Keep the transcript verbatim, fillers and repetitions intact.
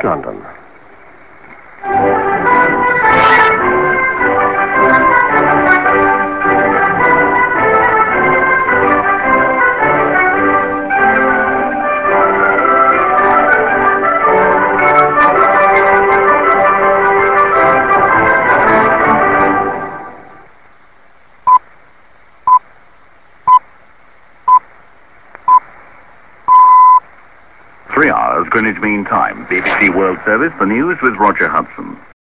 London. Three hours, Greenwich Mean Time. B B C World Service, the news with Roger Hudson.